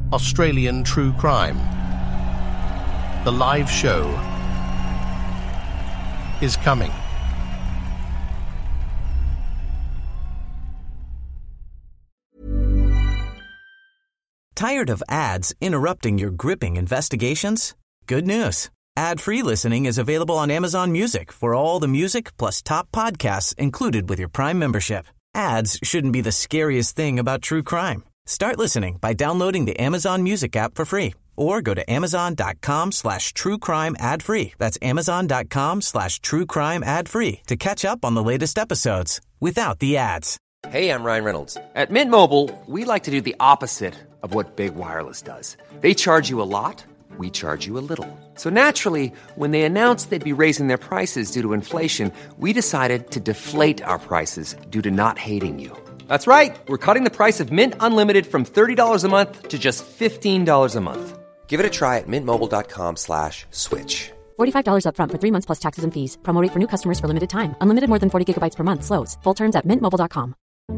Australian true crime. The live show is coming. Tired of ads interrupting your gripping investigations? Good news. Ad-free listening is available on Amazon Music for all the music plus top podcasts included with your Prime membership. Ads shouldn't be the scariest thing about true crime. Start listening by downloading the Amazon Music app for free or go to amazon.com/truecrime ad-free. That's amazon.com/truecrime ad-free to catch up on the latest episodes without the ads. Hey, I'm Ryan Reynolds. At Mint Mobile, we like to do the opposite of what Big Wireless does. They charge you a lot, we charge you a little. So naturally, when they announced they'd be raising their prices due to inflation, we decided to deflate our prices due to not hating you. That's right. We're cutting the price of Mint Unlimited from $30 a month to just $15 a month. Give it a try at mintmobile.com/switch. $45 up front for 3 months plus taxes and fees. Promo rate for new customers for limited time. Unlimited more than 40 gigabytes per month. Slows full terms at mintmobile.com.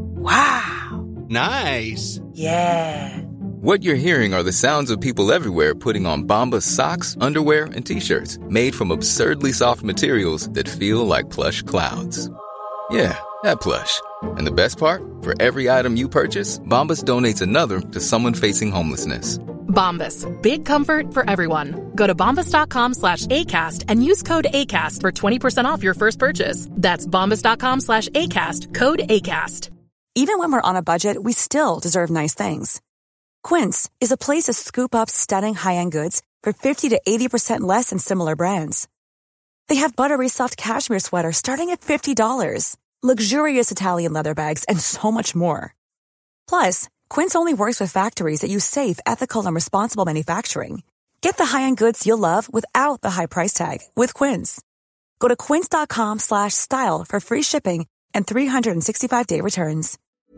Wow. Nice. Yeah. What you're hearing are the sounds of people everywhere putting on Bombas socks, underwear, and T-shirts made from absurdly soft materials that feel like plush clouds. Yeah, that plush. And the best part? For every item you purchase, Bombas donates another to someone facing homelessness. Bombas. Big comfort for everyone. Go to bombas.com/ACAST and use code ACAST for 20% off your first purchase. That's bombas.com/ACAST. Code ACAST. Even when we're on a budget, we still deserve nice things. Quince is a place to scoop up stunning high-end goods for 50 to 80% less than similar brands. They have buttery soft cashmere sweaters starting at $50, luxurious Italian leather bags, and so much more. Plus, Quince only works with factories that use safe, ethical, and responsible manufacturing. Get the high-end goods you'll love without the high price tag with Quince. Go to quince.com/style for free shipping and 365-day returns.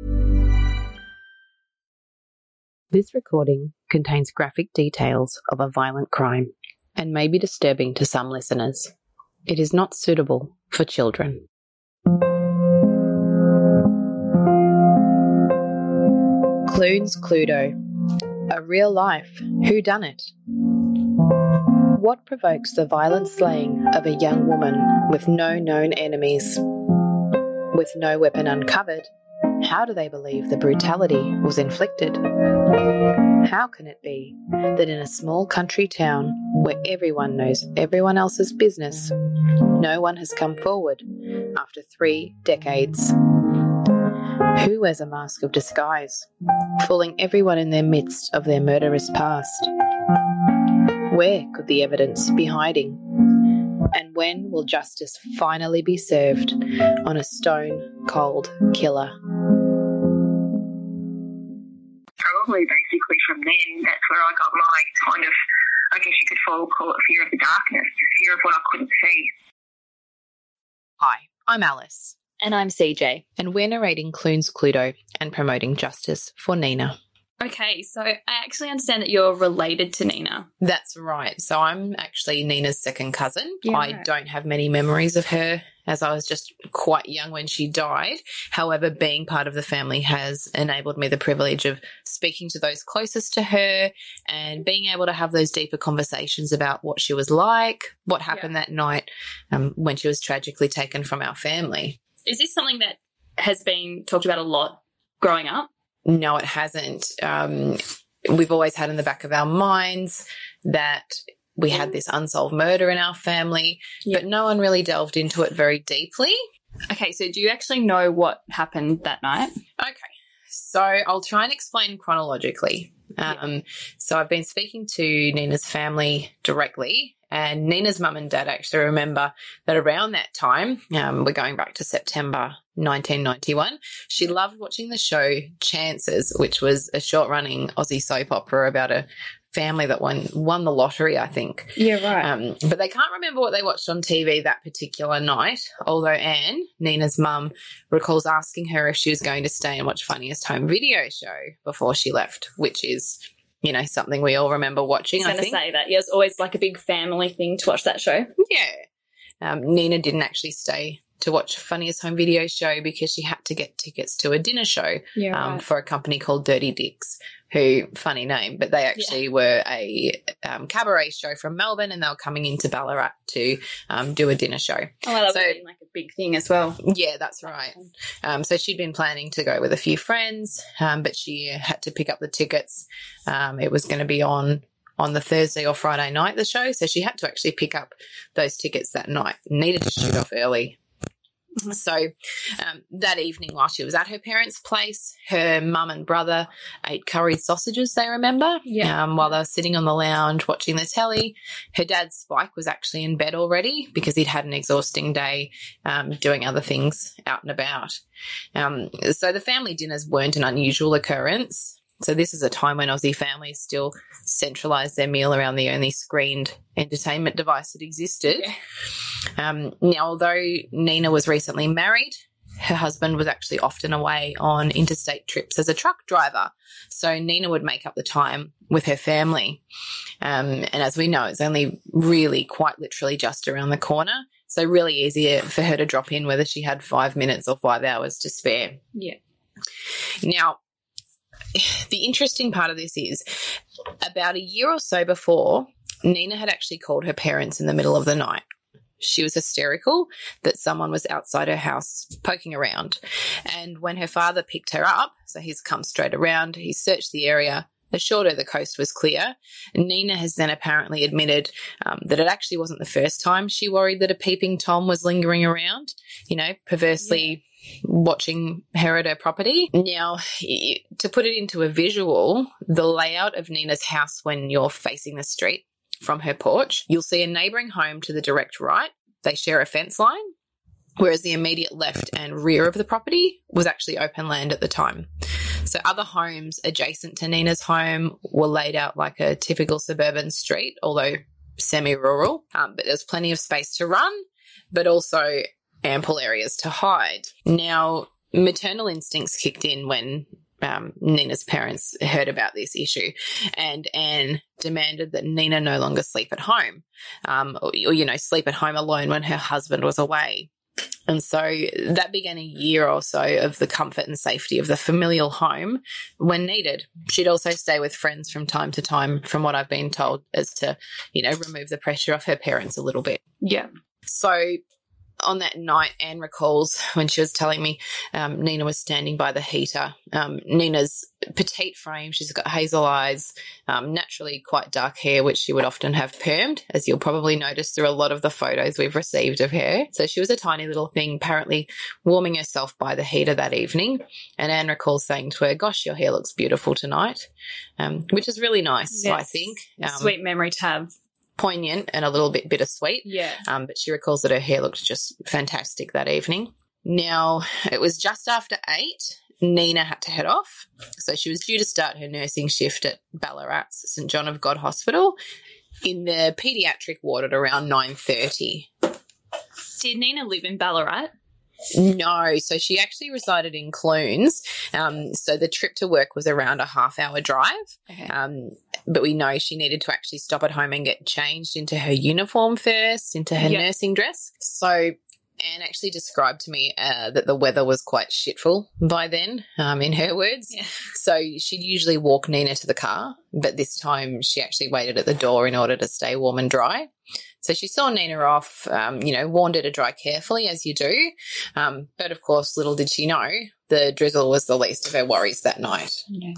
This recording contains graphic details of a violent crime and may be disturbing to some listeners. It is not suitable for children. Clunes Cluedo, a real-life whodunit. What provokes the violent slaying of a young woman with no known enemies? With no weapon uncovered, how do they believe the brutality was inflicted? How can it be that in a small country town where everyone knows everyone else's business, no one has come forward after 3 decades? Who wears a mask of disguise, fooling everyone in their midst of their murderous past? Where could the evidence be hiding? And when will justice finally be served on a stone-cold killer? Probably basically from then, that's where I got my kind of, I guess you could call it fear of the darkness, fear of what I couldn't see. Hi, I'm Alice. And I'm CJ. And we're narrating Clunes Cluedo and promoting justice for Nina. Okay, so I actually understand that you're related to Nina. That's right. So I'm actually Nina's second cousin. Yeah, I don't have many memories of her as I was just quite young when she died. However, being part of the family has enabled me the privilege of speaking to those closest to her and being able to have those deeper conversations about what she was like, what happened that night when she was tragically taken from our family. Is this something that has been talked about a lot growing up? No, it hasn't. We've always had in the back of our minds that we had this unsolved murder in our family, but no one really delved into it very deeply. Okay, so do you actually know what happened that night? Okay, so I'll try and explain chronologically. So I've been speaking to Nina's family directly, and Nina's mum and dad actually remember that around that time, we're going back to September 1991, she loved watching the show Chances, which was a short-running Aussie soap opera about a family that won the lottery, I think. Yeah, right. But they can't remember what they watched on TV that particular night, although Anne, Nina's mum, recalls asking her if she was going to stay and watch Funniest Home Video show before she left, which is, you know, something we all remember watching, I was going to say that. Yeah, it's always like a big family thing to watch that show. Yeah. Nina didn't actually stay to watch Funniest Home Video show because she had to get tickets to a dinner show for a company called Dirty Dicks, who, funny name, but they actually were a cabaret show from Melbourne, and they were coming into Ballarat to do a dinner show. Oh, well, that would be like a big thing as well. Yeah, that's right. So she'd been planning to go with a few friends, but she had to pick up the tickets. It was going to be on the Thursday or Friday night, the show, so she had to actually pick up those tickets that night. Needed to shoot off early. So that evening while she was at her parents' place, her mum and brother ate curried sausages, they remember, while they were sitting on the lounge watching the telly. Her dad, Spike, was actually in bed already because he'd had an exhausting day doing other things out and about. So the family dinners weren't an unusual occurrence. So this is a time when Aussie families still centralised their meal around the only screened entertainment device that existed. Now, although Nina was recently married, her husband was actually often away on interstate trips as a truck driver. So Nina would make up the time with her family. And as we know, it's only really quite literally just around the corner. So really easy for her to drop in whether she had 5 minutes or 5 hours to spare. Yeah. Now, the interesting part of this is about a year or so before, Nina had actually called her parents in the middle of the night. She was hysterical that someone was outside her house poking around. And when her father picked her up, so he's come straight around, he searched the area, assured her the coast was clear. Nina has then apparently admitted that it actually wasn't the first time she worried that a peeping Tom was lingering around, perversely watching her at her property. Now, to put it into a visual, the layout of Nina's house when you're facing the street from her porch, you'll see a neighbouring home to the direct right. They share a fence line, whereas the immediate left and rear of the property was actually open land at the time. So other homes adjacent to Nina's home were laid out like a typical suburban street, although semi-rural, but there's plenty of space to run, but also ample areas to hide. Now, maternal instincts kicked in when Nina's parents heard about this issue, and Anne demanded that Nina no longer sleep at home, or sleep at home alone when her husband was away. And so that began a year or so of the comfort and safety of the familial home when needed. She'd also stay with friends from time to time, from what I've been told, as to, remove the pressure off her parents a little bit. Yeah. So on that night, Anne recalls when she was telling me Nina was standing by the heater. Nina's petite frame, she's got hazel eyes, naturally quite dark hair, which she would often have permed, as you'll probably notice through a lot of the photos we've received of her. So she was a tiny little thing, apparently warming herself by the heater that evening. And Anne recalls saying to her, "Gosh, your hair looks beautiful tonight," which is really nice, yes. I think. Sweet memory to have. Poignant and a little bit bittersweet. Yeah. But she recalls that her hair looked just fantastic that evening. Now, it was just after 8. Nina had to head off. So she was due to start her nursing shift at Ballarat's St John of God Hospital in the paediatric ward at around 9:30. Did Nina live in Ballarat? No, so she actually resided in Clunes. So the trip to work was around a half-hour drive. Okay. But we know she needed to actually stop at home and get changed into her uniform first, into her nursing dress. So Anne actually described to me that the weather was quite shitful by then, in her words. Yeah. So she'd usually walk Nina to the car, but this time she actually waited at the door in order to stay warm and dry. So she saw Nina off, warned her to dry carefully, as you do. But, of course, little did she know, the drizzle was the least of her worries that night. Yeah.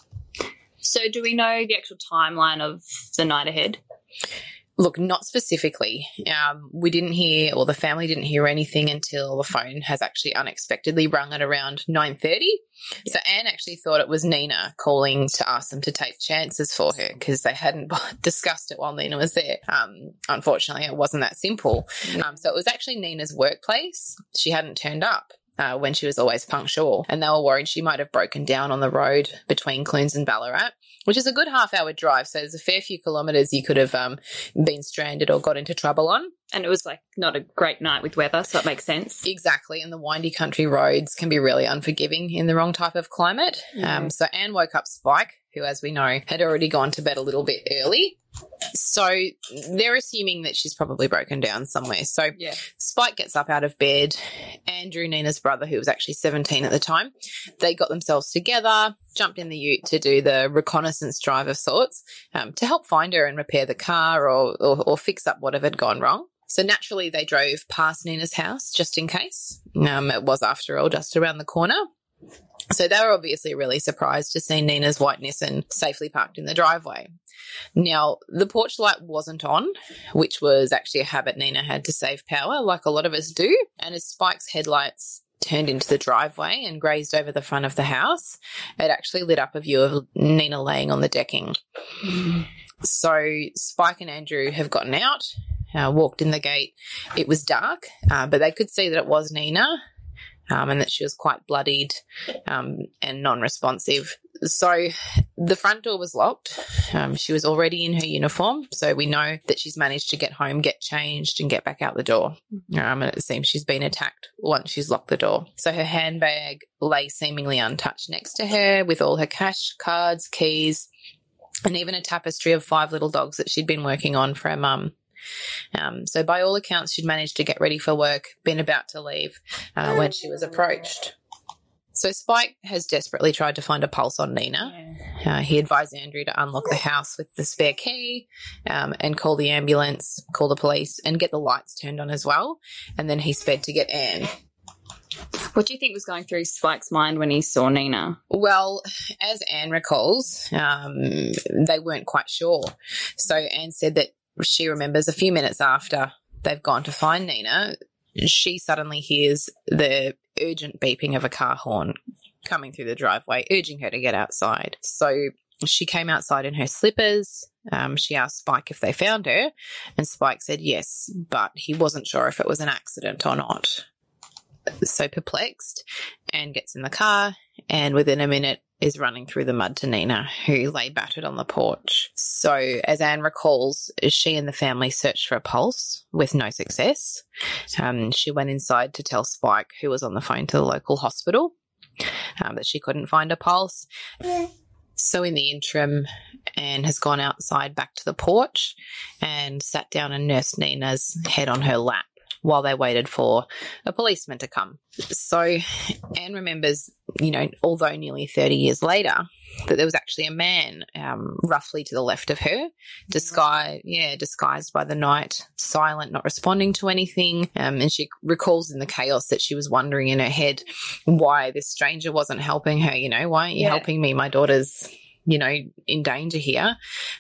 So do we know the actual timeline of the night ahead? Look, not specifically. We didn't hear, or the family didn't hear anything until the phone has actually unexpectedly rung at around 9:30. Yeah. So Anne actually thought it was Nina calling to ask them to take chances for her because they hadn't discussed it while Nina was there. Unfortunately, it wasn't that simple. Yeah. So it was actually Nina's workplace. She hadn't turned up when she was always punctual, and they were worried she might have broken down on the road between Clunes and Ballarat, which is a good half-hour drive, so there's a fair few kilometres you could have been stranded or got into trouble on. And it was, not a great night with weather, so it makes sense. Exactly, and the windy country roads can be really unforgiving in the wrong type of climate. So Anne woke up Spike, who, as we know, had already gone to bed a little bit early. So they're assuming that she's probably broken down somewhere. So Spike gets up out of bed. Andrew, Nina's brother, who was actually 17 at the time, they got themselves together, jumped in the ute to do the reconnaissance drive of sorts to help find her and repair the car or fix up whatever had gone wrong. So naturally they drove past Nina's house just in case. It was, after all, just around the corner. So they were obviously really surprised to see Nina's white Nissan safely parked in the driveway. Now, the porch light wasn't on, which was actually a habit Nina had to save power, like a lot of us do. And as Spike's headlights turned into the driveway and grazed over the front of the house, it actually lit up a view of Nina laying on the decking. So Spike and Andrew have gotten out, walked in the gate. It was dark, but they could see that it was Nina. And that she was quite bloodied and non-responsive. So the front door was locked. She was already in her uniform, so we know that she's managed to get home, get changed, and get back out the door. And it seems she's been attacked once she's locked the door. So her handbag lay seemingly untouched next to her with all her cash, cards, keys, and even a tapestry of 5 little dogs that she'd been working on for her mum. So by all accounts, she'd managed to get ready for work, been about to leave when she was approached. So Spike has desperately tried to find a pulse on Nina. He advised Andrew to unlock the house with the spare key and call the ambulance, call the police, and get the lights turned on as well. And then he sped to get Anne. What do you think was going through Spike's mind when he saw Nina? Well, as Anne recalls, they weren't quite sure. So Anne said that she remembers a few minutes after they've gone to find Nina, she suddenly hears the urgent beeping of a car horn coming through the driveway, urging her to get outside. So she came outside in her slippers. She asked Spike if they found her, and Spike said yes, but he wasn't sure if it was an accident or not. So perplexed, Anne gets in the car and within a minute is running through the mud to Nina, who lay battered on the porch. So as Anne recalls, she and the family searched for a pulse with no success. She went inside to tell Spike, who was on the phone to the local hospital, that she couldn't find a pulse. So in the interim, Anne has gone outside back to the porch and sat down and nursed Nina's head on her lap while they waited for a policeman to come. So Anne remembers, although nearly 30 years later, that there was actually a man roughly to the left of her, disguised by the night, silent, not responding to anything. And she recalls in the chaos that she was wondering in her head why this stranger wasn't helping her. Why aren't you helping me? My daughter's in danger here.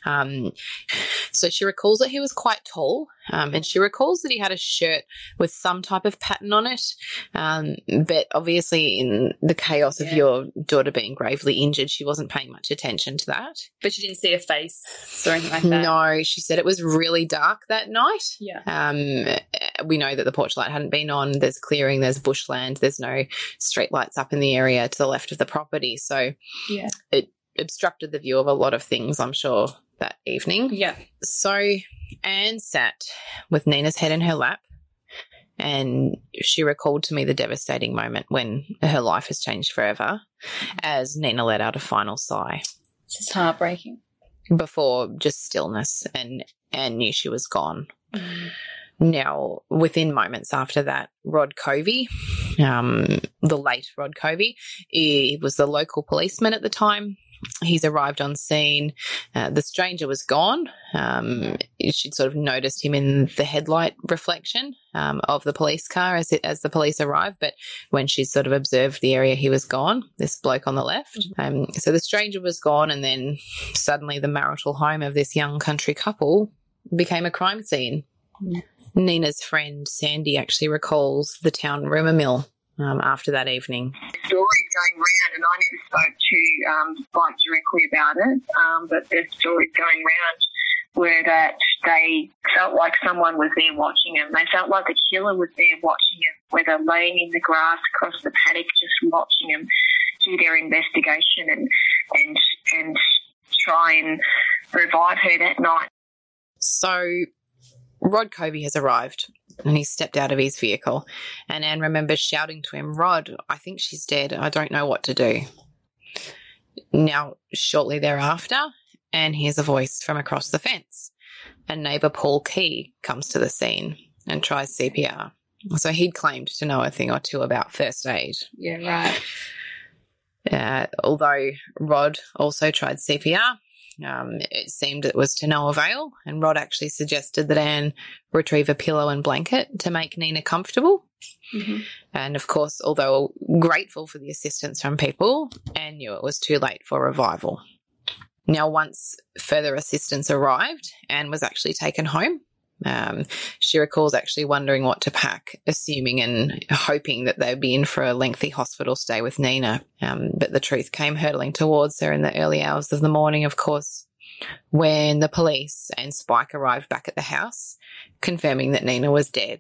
So she recalls that he was quite tall, and she recalls that he had a shirt with some type of pattern on it. But obviously in the chaos of your daughter being gravely injured, she wasn't paying much attention to that. But she didn't see a face or anything like that? No, she said it was really dark that night. Yeah. We know that the porch light hadn't been on. There's clearing, there's bushland, there's no street lights up in the area to the left of the property. So it obstructed the view of a lot of things, I'm sure, that evening. Yeah. So Anne sat with Nina's head in her lap, and she recalled to me the devastating moment when her life has changed forever as Nina let out a final sigh. It's just heartbreaking. Before just stillness, and Anne knew she was gone. Now, within moments after that, Rod Covey, the late Rod Covey, he was the local policeman at the time. He's arrived on scene. The stranger was gone. She'd sort of noticed him in the headlight reflection of the police car as the police arrived, but when she sort of observed the area, he was gone, this bloke on the left. So the stranger was gone, and then suddenly the marital home of this young country couple became a crime scene. Nina's friend Sandy actually recalls the town rumour mill after that evening. Stories going round, and I never spoke to Spike directly about it, but there's stories going round were that they felt like someone was there watching them. They felt like the killer was there watching them, whether laying in the grass across the paddock just watching them do their investigation and try and revive her that night. So Rod Covey has arrived and he stepped out of his vehicle, and Anne remembers shouting to him, "Rod, I think she's dead. I don't know what to do." Now, shortly thereafter, and hears a voice from across the fence. And neighbour Paul Key comes to the scene and tries CPR. So he'd claimed to know a thing or two about first aid. Yeah, right. Although Rod also tried CPR, it seemed it was to no avail, and Rod actually suggested that Anne retrieve a pillow and blanket to make Nina comfortable. Mm-hmm. And, of course, although grateful for the assistance from people, Anne knew it was too late for revival. Now, once further assistance arrived, Anne was actually taken home. She recalls actually wondering what to pack, assuming and hoping that they'd be in for a lengthy hospital stay with Nina. But the truth came hurtling towards her in the early hours of the morning, of course, when the police and Spike arrived back at the house, confirming that Nina was dead.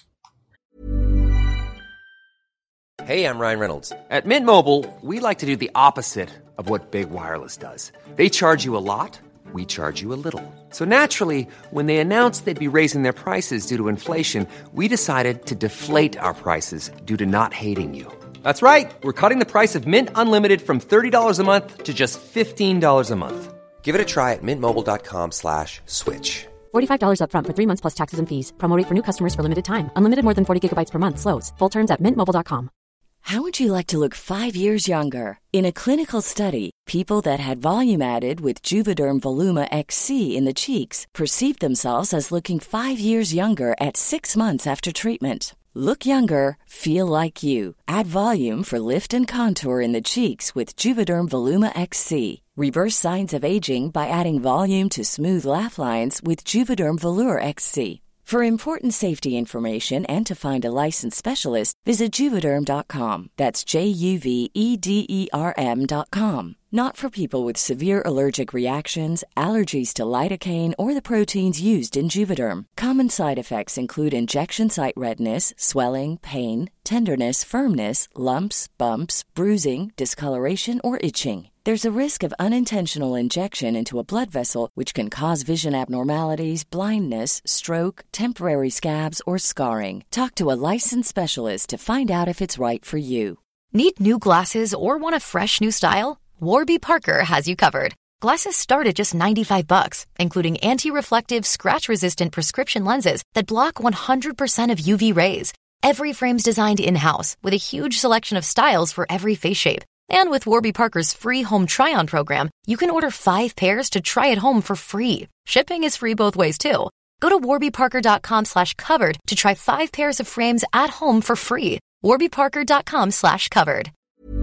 Hey, I'm Ryan Reynolds. At Mint Mobile, we like to do the opposite of what Big Wireless does. They charge you a lot. We charge you a little. So naturally, when they announced they'd be raising their prices due to inflation, we decided to deflate our prices due to not hating you. That's right. We're cutting the price of Mint Unlimited from $30 a month to just $15 a month. Give it a try at mintmobile.com/switch. $45 up front for 3 months plus taxes and fees. Promo rate for new customers for limited time. Unlimited more than 40 gigabytes per month slows. Full terms at mintmobile.com. How would you like to look 5 years younger? In a clinical study, people that had volume added with Juvederm Voluma XC in the cheeks perceived themselves as looking 5 years younger at 6 months after treatment. Look younger, feel like you. Add volume for lift and contour in the cheeks with Juvederm Voluma XC. Reverse signs of aging by adding volume to smooth laugh lines with Juvederm Volure XC. For important safety information and to find a licensed specialist, visit Juvederm.com. That's JUVEDERM.com. Not for people with severe allergic reactions, allergies to lidocaine, or the proteins used in Juvederm. Common side effects include injection site redness, swelling, pain, tenderness, firmness, lumps, bumps, bruising, discoloration, or itching. There's a risk of unintentional injection into a blood vessel, which can cause vision abnormalities, blindness, stroke, temporary scabs, or scarring. Talk to a licensed specialist to find out if it's right for you. Need new glasses or want a fresh new style? Warby Parker has you covered. Glasses start at just $95, including anti-reflective, scratch-resistant prescription lenses that block 100% of UV rays. Every frame's designed in-house with a huge selection of styles for every face shape. And with Warby Parker's free home try-on program, you can order 5 pairs to try at home for free. Shipping is free both ways, too. Go to warbyparker.com/covered to try 5 pairs of frames at home for free. warbyparker.com/covered.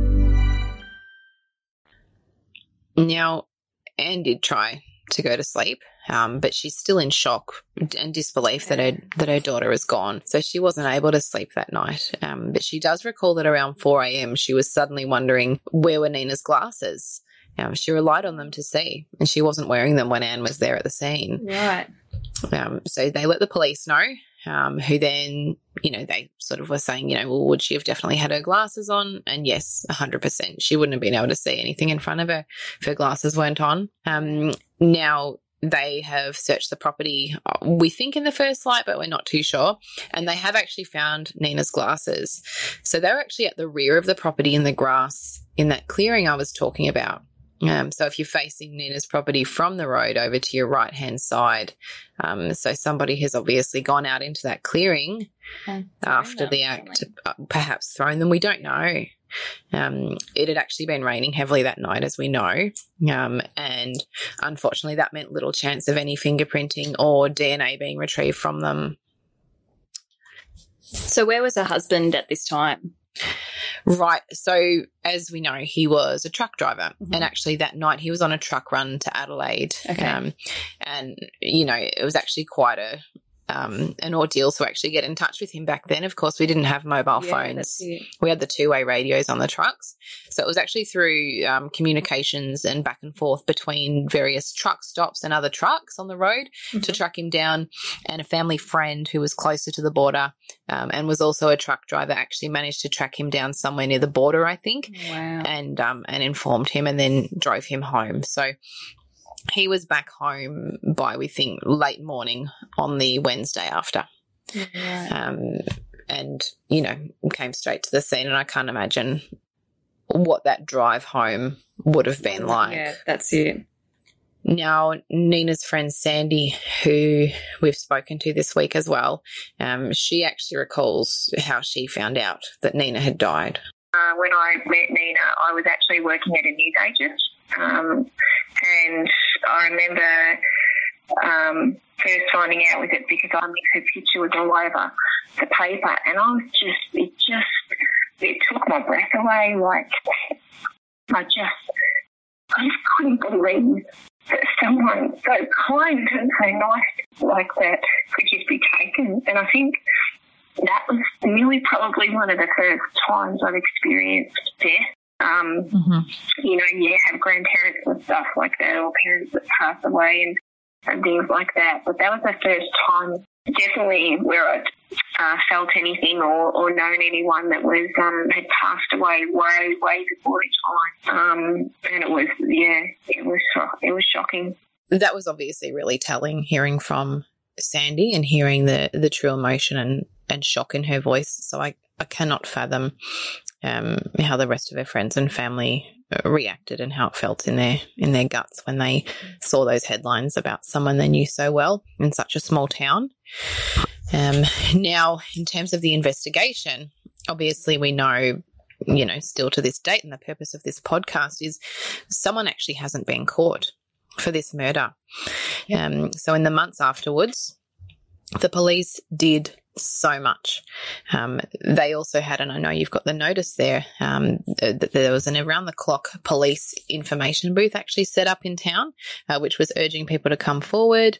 Now, Anne did try to go to sleep, but she's still in shock and disbelief that her daughter is gone. So she wasn't able to sleep that night. But she does recall that around 4 a.m. she was suddenly wondering where were Nina's glasses. She relied on them to see, and she wasn't wearing them when Anne was there at the scene. Right. So they let the police know, who then, they sort of were saying, well, would she have definitely had her glasses on? And yes, 100%. She wouldn't have been able to see anything in front of her if her glasses weren't on. Now, they have searched the property, we think, in the first light, but we're not too sure. And they have actually found Nina's glasses. So they're actually at the rear of the property in the grass in that clearing I was talking about. So if you're facing Nina's property from the road over to your right-hand side, so somebody has obviously gone out into that clearing after the act, perhaps thrown them. We don't know. It had actually been raining heavily that night, as we know, and unfortunately that meant little chance of any fingerprinting or DNA being retrieved from them. So where was her husband at this time? Right. So as we know, he was a truck driver, and actually that night he was on a truck run to Adelaide. Okay. And, it was actually quite an ordeal to actually get in touch with him back then. Of course, we didn't have mobile phones. We had the two-way radios on the trucks. So it was actually through communications and back and forth between various truck stops and other trucks on the road to track him down. And a family friend who was closer to the border and was also a truck driver actually managed to track him down somewhere near the border, I think. Wow. And informed him and then drove him home. So he was back home by, we think, late morning on the Wednesday after. Right. And, came straight to the scene, and I can't imagine what that drive home would have been like. Yeah, that's it. Now, Nina's friend Sandy, who we've spoken to this week as well, she actually recalls how she found out that Nina had died. When I met Nina, I was actually working at a newsagent, and I remember first finding out with it because her picture was all over the paper, and I was it took my breath away. Like, I just couldn't believe that someone so kind and so nice like that could just be taken. And I think that was really probably one of the first times I've experienced death. You know, have grandparents and stuff like that, or parents that pass away and things like that. But that was the first time, definitely, where I'd felt anything or known anyone that was had passed away way before its time. And it was shocking. That was obviously really telling, hearing from Sandy and hearing the true emotion and shock in her voice. So I cannot fathom how the rest of her friends and family reacted and how it felt in their guts when they saw those headlines about someone they knew so well in such a small town. Now, in terms of the investigation, obviously we know, still to this date, and the purpose of this podcast is someone actually hasn't been caught for this murder. So in the months afterwards, the police did so much. They also had, and I know you've got the notice there, that there was an around-the-clock police information booth actually set up in town, which was urging people to come forward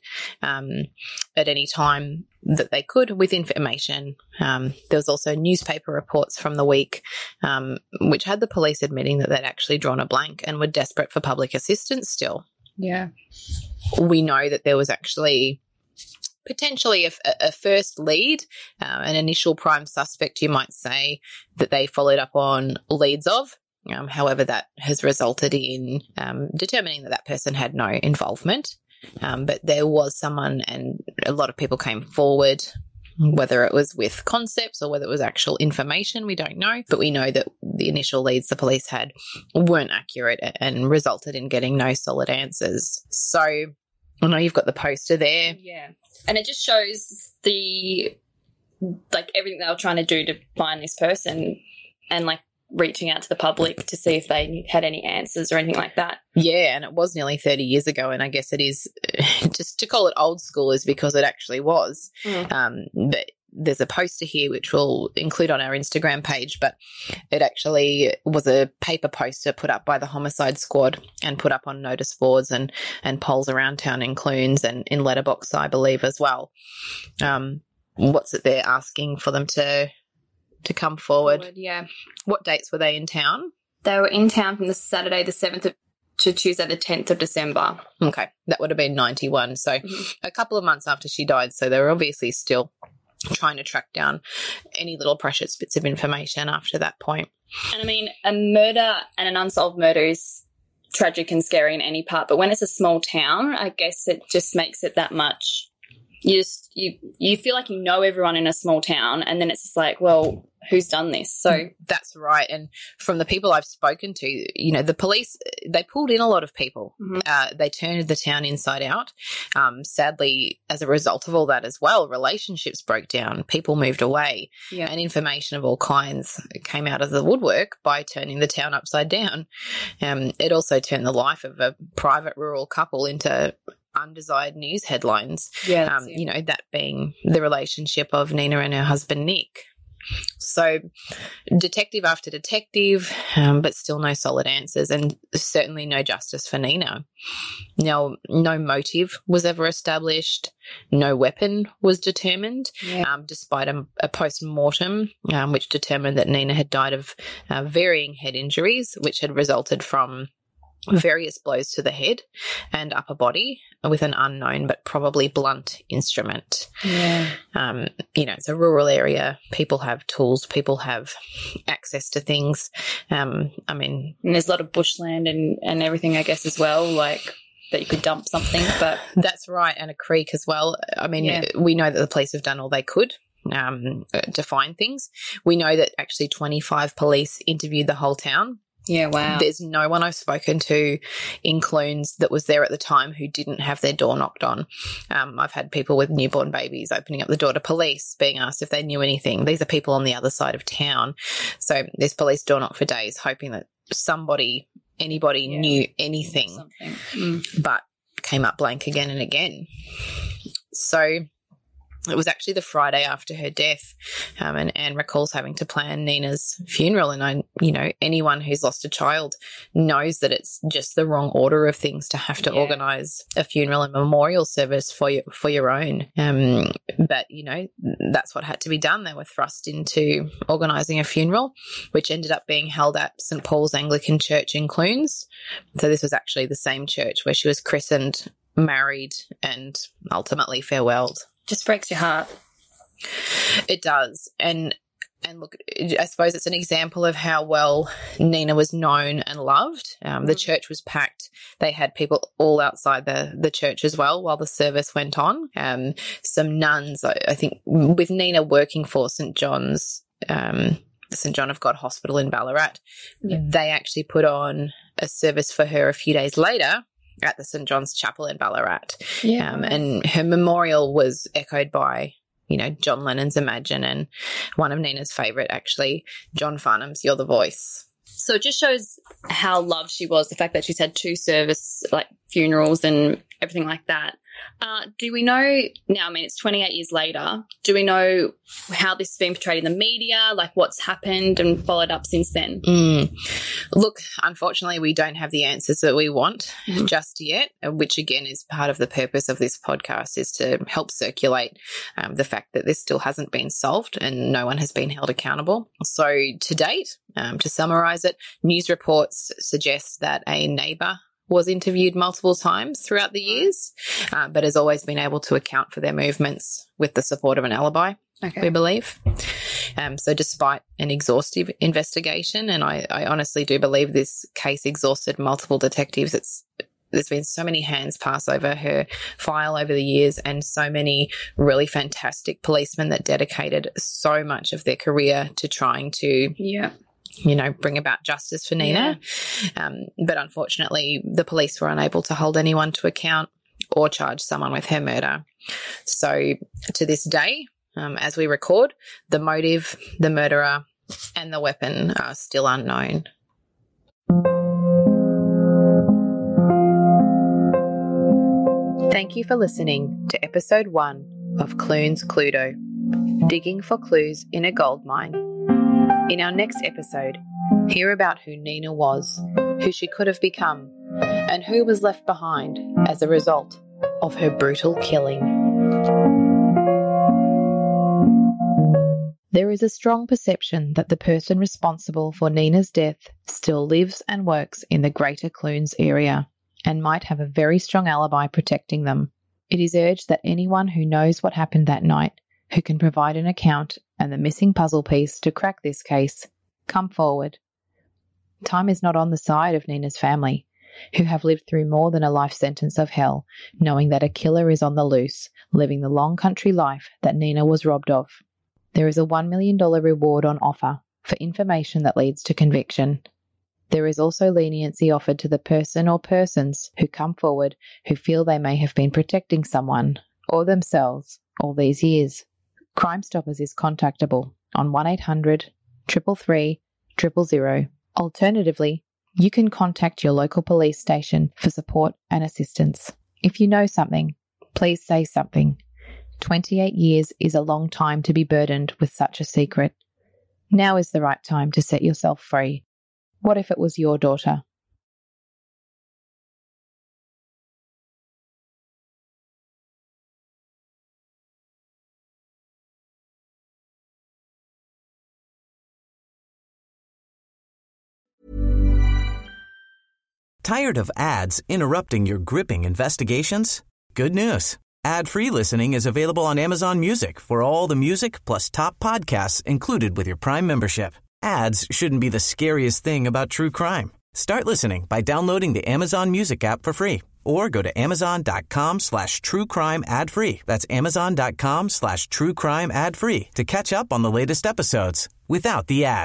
at any time that they could with information. There was also newspaper reports from the week, which had the police admitting that they'd actually drawn a blank and were desperate for public assistance still. Yeah. We know that there was actually potentially a first lead, an initial prime suspect, you might say, that they followed up on leads of. However, that has resulted in determining that person had no involvement. But there was someone, and a lot of people came forward, whether it was with concepts or whether it was actual information, we don't know. But we know that the initial leads the police had weren't accurate and resulted in getting no solid answers. So I know you've got the poster there. Yeah. And it just shows everything they were trying to do to find this person and reaching out to the public to see if they had any answers or anything like that. Yeah, and it was nearly 30 years ago, and I guess it is, just to call it old school is because it actually was. But there's a poster here which we'll include on our Instagram page, but it actually was a paper poster put up by the homicide squad and put up on notice boards and poles around town in Clunes and in letterbox, I believe, as well. What's it they're asking for them to come forward? Yeah. What dates were they in town? They were in town from the Saturday the 7th to Tuesday the 10th of December. Okay, that would have been 91, so a couple of months after she died, so they were obviously still trying to track down any little precious bits of information after that point. And I mean, a murder and an unsolved murder is tragic and scary in any part, but when it's a small town, I guess it just makes it that much. You feel like you know everyone in a small town, and then it's just like, well, who's done this? So that's right. And from the people I've spoken to, the police, they pulled in a lot of people. They turned the town inside out. Sadly, as a result of all that as well, relationships broke down, people moved away, and information of all kinds came out of the woodwork by turning the town upside down. It also turned the life of a private rural couple into undesired news headlines. That being the relationship of Nina and her husband Nick. So detective after detective, but still no solid answers, and certainly no justice for Nina. Now, no motive was ever established, no weapon was determined, despite a post-mortem which determined that Nina had died of varying head injuries, which had resulted from various blows to the head and upper body with an unknown but probably blunt instrument. It's a rural area. People have tools. People have access to things. And there's a lot of bushland and everything, I guess, as well, that you could dump something. But that's right, and a creek as well. We know that the police have done all they could to find things. We know that actually 25 police interviewed the whole town Yeah, wow. There's no one I've spoken to in Clunes that was there at the time who didn't have their door knocked on. I've had people with newborn babies opening up the door to police, being asked if they knew anything. These are people on the other side of town. So this police door knocked for days, hoping that anybody knew anything, but came up blank again and again. So it was actually the Friday after her death, and Anne recalls having to plan Nina's funeral. And anyone who's lost a child knows that it's just the wrong order of things to have to organise a funeral and memorial service for your own. But that's what had to be done. They were thrust into organising a funeral, which ended up being held at St Paul's Anglican Church in Clunes. So this was actually the same church where she was christened, married, and ultimately farewelled. Just breaks your heart. It does. And look, I suppose it's an example of how well Nina was known and loved. The church was packed. They had people all outside the church as well while the service went on. Some nuns, I think, with Nina working for St John's, St John of God Hospital in Ballarat, they actually put on a service for her a few days later at the St John's Chapel in Ballarat. And her memorial was echoed by, John Lennon's Imagine, and one of Nina's favourite, actually, John Farnham's You're the Voice. So it just shows how loved she was, the fact that she's had 2 funerals and everything like that. Do we know now, it's 28 years later, do we know how this has been portrayed in the media, what's happened and followed up since then? Look, unfortunately, we don't have the answers that we want just yet, which again is part of the purpose of this podcast, is to help circulate the fact that this still hasn't been solved and no one has been held accountable. So to date, to summarise it, news reports suggest that a neighbour was interviewed multiple times throughout the years, but has always been able to account for their movements with the support of an alibi, we believe. So despite an exhaustive investigation, and I honestly do believe this case exhausted multiple detectives, there's been so many hands pass over her file over the years, and so many really fantastic policemen that dedicated so much of their career to trying to bring about justice for Nina. But unfortunately, the police were unable to hold anyone to account or charge someone with her murder. So to this day, as we record, the motive, the murderer, and the weapon are still unknown. Thank you for listening to episode 1 of Clunes Cluedo, digging for clues in a gold mine. In our next episode, hear about who Nina was, who she could have become, and who was left behind as a result of her brutal killing. There is a strong perception that the person responsible for Nina's death still lives and works in the Greater Clunes area and might have a very strong alibi protecting them. It is urged that anyone who knows what happened that night, who can provide an account and the missing puzzle piece to crack this case, come forward. Time is not on the side of Nina's family, who have lived through more than a life sentence of hell, knowing that a killer is on the loose, living the long country life that Nina was robbed of. There is a $1 million reward on offer for information that leads to conviction. There is also leniency offered to the person or persons who come forward who feel they may have been protecting someone or themselves all these years. Crime Stoppers is contactable on 1800 333 000. Alternatively, you can contact your local police station for support and assistance. If you know something, please say something. 28 years is a long time to be burdened with such a secret. Now is the right time to set yourself free. What if it was your daughter? Tired of ads interrupting your gripping investigations? Good news. Ad-free listening is available on Amazon Music for all the music plus top podcasts included with your Prime membership. Ads shouldn't be the scariest thing about true crime. Start listening by downloading the Amazon Music app for free or go to amazon.com/truecrime ad-free. That's amazon.com/truecrime ad-free to catch up on the latest episodes without the ads.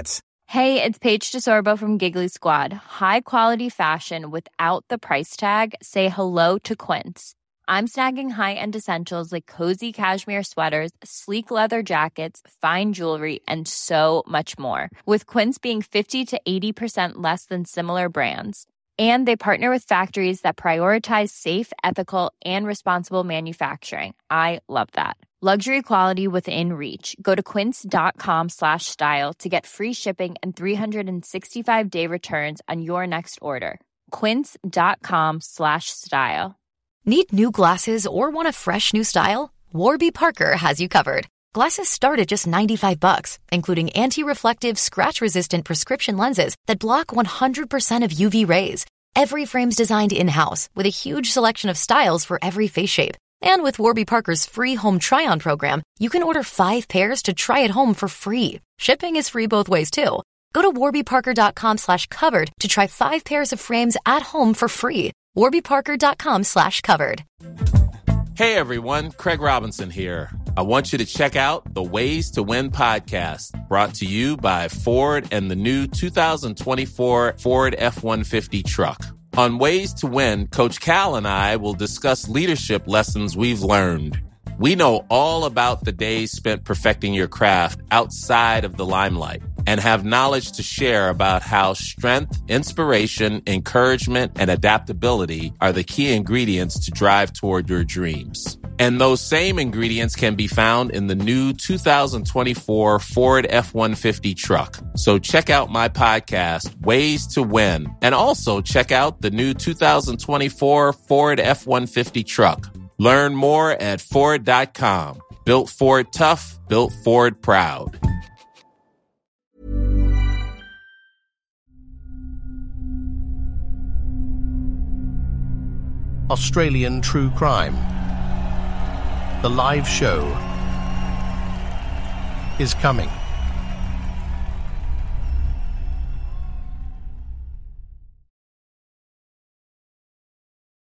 Hey, it's Paige DeSorbo from Giggly Squad. High quality fashion without the price tag. Say hello to Quince. I'm snagging high-end essentials like cozy cashmere sweaters, sleek leather jackets, fine jewelry, and so much more. With Quince being 50 to 80% less than similar brands. And they partner with factories that prioritize safe, ethical, and responsible manufacturing. I love that. Luxury quality within reach. Go to quince.com/style to get free shipping and 365-day returns on your next order. Quince.com/style. Need new glasses or want a fresh new style? Warby Parker has you covered. Glasses start at just $95, including anti-reflective, scratch-resistant prescription lenses that block 100% of UV rays. Every frame's designed in-house with a huge selection of styles for every face shape. And with Warby Parker's free home try-on program, you can order 5 pairs to try at home for free. Shipping is free both ways, too. Go to warbyparker.com/covered to try 5 pairs of frames at home for free. warbyparker.com/covered. Hey everyone, Craig Robinson here. I want you to check out the Ways to Win podcast, brought to you by Ford and the new 2024 Ford F-150 truck. On Ways to Win, Coach Cal and I will discuss leadership lessons we've learned. We know all about the days spent perfecting your craft outside of the limelight and have knowledge to share about how strength, inspiration, encouragement, and adaptability are the key ingredients to drive toward your dreams. And those same ingredients can be found in the new 2024 Ford F-150 truck. So check out my podcast, Ways to Win, and also check out the new 2024 Ford F-150 truck. Learn more at Ford.com. Built Ford tough, built Ford proud. Australian True Crime. The live show is coming.